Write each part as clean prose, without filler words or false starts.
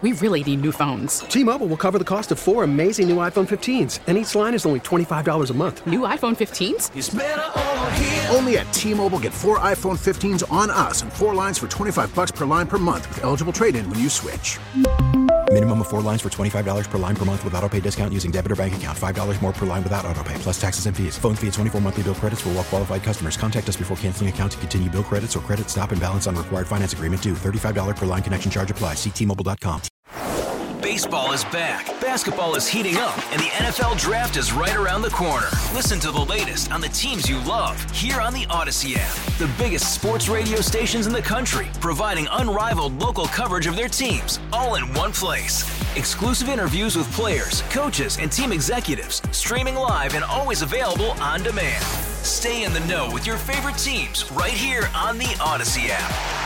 We really need new phones. T-Mobile will cover the cost of 4 amazing new iPhone 15s, and each line is only $25 a month. New iPhone 15s? It's better over here. Only at T-Mobile, get 4 iPhone 15s on us and 4 lines for $25 per line per month with eligible trade-in when you switch. Minimum of 4 lines for $25 per line per month with autopay discount using debit or bank account. $5 more per line without autopay, plus taxes and fees. Phone fee at 24 monthly bill credits for well-qualified customers. Contact us before canceling account to continue bill credits or credit stop and balance on required finance agreement due. $35 per line connection charge applies. See T-Mobile.com. Baseball is back, basketball is heating up, and the NFL Draft is right around the corner. Listen to the latest on the teams you love here on the Odyssey app. The biggest sports radio stations in the country, providing unrivaled local coverage of their teams, all in one place. Exclusive interviews with players, coaches, and team executives, streaming live and always available on demand. Stay in the know with your favorite teams right here on the Odyssey app.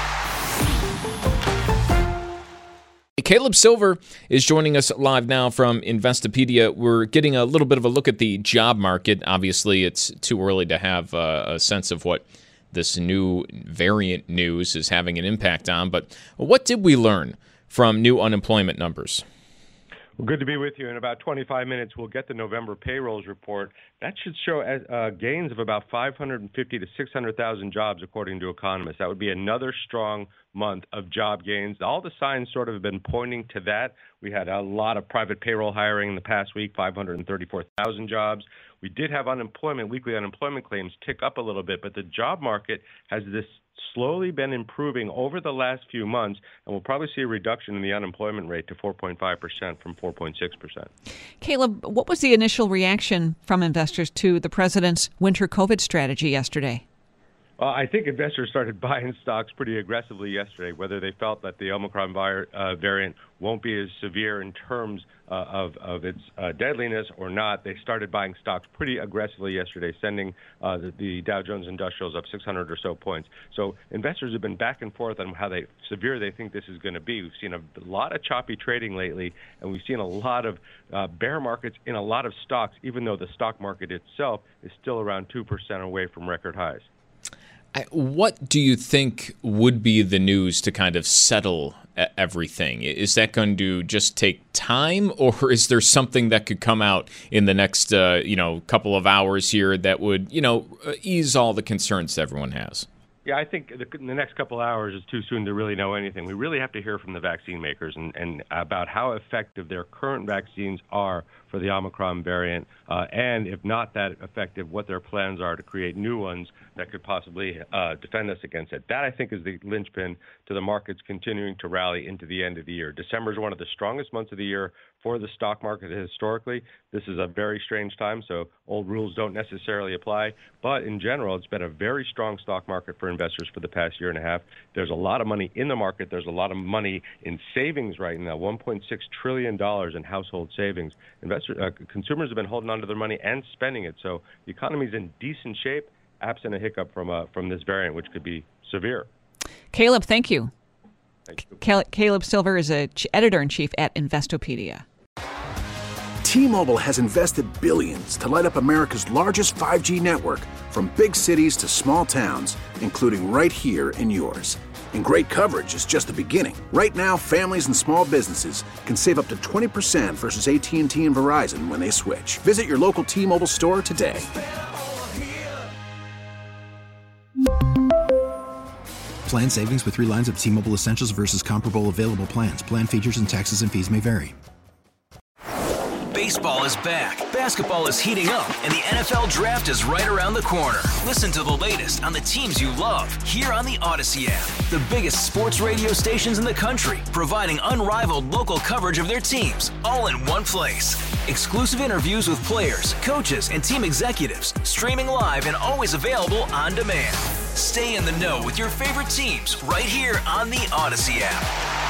Caleb Silver is joining us live now from Investopedia. We're getting a little bit of a look at the job market. Obviously, it's too early to have a sense of what this new variant news is having an impact on. But what did we learn from new unemployment numbers? Well, good to be with you. In about 25 minutes, we'll get the November payrolls report. That should show gains of about 550 to 600,000 jobs, according to economists. That would be another strong month of job gains. All the signs sort of have been pointing to that. We had a lot of private payroll hiring in the past week, 534,000 jobs. We did have weekly unemployment claims tick up a little bit, but the job market has slowly been improving over the last few months, and we'll probably see a reduction in the unemployment rate to 4.5% from 4.6%. Caleb, what was the initial reaction from investors to the president's winter COVID strategy yesterday? I think investors started buying stocks pretty aggressively yesterday, whether they felt that the Omicron variant won't be as severe in terms of its deadliness or not. They started buying stocks pretty aggressively yesterday, sending the Dow Jones Industrials up 600 or so points. So investors have been back and forth on how severe they think this is going to be. We've seen a lot of choppy trading lately, and we've seen a lot of bear markets in a lot of stocks, even though the stock market itself is still around 2% away from record highs. What do you think would be the news to kind of settle everything? Is that going to just take time, or is there something that could come out in the next couple of hours here that would ease all the concerns everyone has? Yeah, I think in the next couple of hours is too soon to really know anything. We really have to hear from the vaccine makers and about how effective their current vaccines are for the Omicron variant, and if not that effective, what their plans are to create new ones that could possibly defend us against it. That, I think, is the linchpin to the markets continuing to rally into the end of the year. December is one of the strongest months of the year for the stock market historically. This is a very strange time, so old rules don't necessarily apply. But in general, it's been a very strong stock market for investors for the past year and a half. There's a lot of money in the market. There's a lot of money in savings right now, $1.6 trillion in household savings. Consumers have been holding on to their money and spending it. So the economy is in decent shape, absent a hiccup from this variant, which could be severe. Caleb, thank you. Caleb Silver is an editor-in-chief at Investopedia. T-Mobile has invested billions to light up America's largest 5G network, from big cities to small towns, including right here in yours. And great coverage is just the beginning. Right now, families and small businesses can save up to 20% versus AT&T and Verizon when they switch. Visit your local T-Mobile store today. Plan savings with 3 lines of T-Mobile Essentials versus comparable available plans. Plan features and taxes and fees may vary. Baseball is back, basketball is heating up, and the NFL Draft is right around the corner. Listen to the latest on the teams you love here on the Odyssey app. The biggest sports radio stations in the country, providing unrivaled local coverage of their teams, all in one place. Exclusive interviews with players, coaches, and team executives, streaming live and always available on demand. Stay in the know with your favorite teams right here on the Odyssey app.